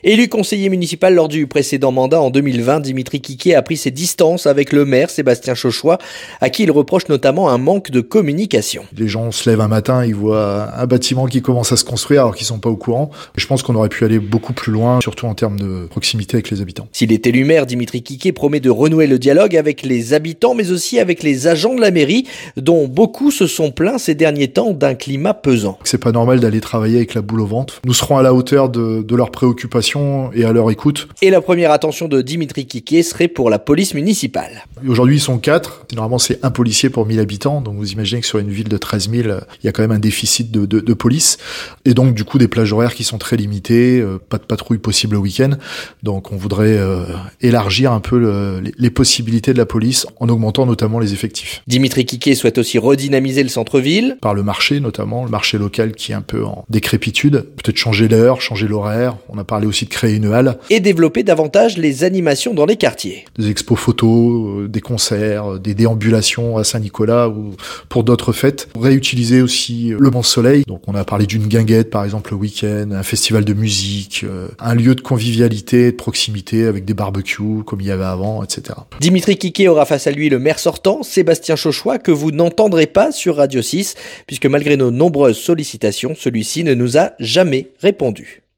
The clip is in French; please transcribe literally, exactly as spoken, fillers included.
Élu conseiller municipal lors du précédent mandat en deux mille vingt, Dimitri Quiquet a pris ses distances avec le maire Sébastien Chauchois, à qui il reproche notamment un manque de communication. Les gens se lèvent un matin, ils voient un bâtiment qui commence à se construire alors qu'ils sont pas au courant. Je pense qu'on aurait pu aller beaucoup plus loin, surtout en termes de proximité avec les habitants. S'il est élu maire, Dimitri Quiquet promet de renouer le dialogue avec les habitants, mais aussi avec les agents de la mairie, dont beaucoup se sont plaints ces derniers temps d'un climat pesant. C'est pas normal d'aller travailler avec la boule au ventre. Nous serons à la hauteur de, de leurs préoccupations et à leur écoute. Et la première attention de Dimitri Quiquet serait pour la police municipale. Aujourd'hui, ils sont quatre. Normalement, c'est un policier pour mille habitants. Donc, vous imaginez que sur une ville de treize mille, il y a quand même un déficit de, de, de police. Et donc, du coup, des plages horaires qui sont très limitées, euh, pas de patrouille possible le week-end. Donc, on voudrait euh, élargir un peu le, les, les possibilités de la police en augmentant notamment les effectifs. Dimitri Quiquet souhaite aussi redynamiser le centre-ville. Par le marché, notamment, le marché local qui est un peu en décrépitude. Peut-être changer l'heure, changer l'horaire. On a parlé aussi de créer une halle. Et développer davantage les animations dans les quartiers. Des expos photos, des concerts, des déambulations à Saint-Nicolas ou pour d'autres fêtes. Réutiliser aussi le Bon Soleil. Donc on a parlé d'une guinguette par exemple le week-end, un festival de musique, un lieu de convivialité, de proximité avec des barbecues comme il y avait avant, et cetera. Dimitri Quiquet aura face à lui le maire sortant, Sébastien Chauchois, que vous n'entendrez pas sur Radio six, puisque malgré nos nombreuses sollicitations, celui-ci ne nous a jamais répondu.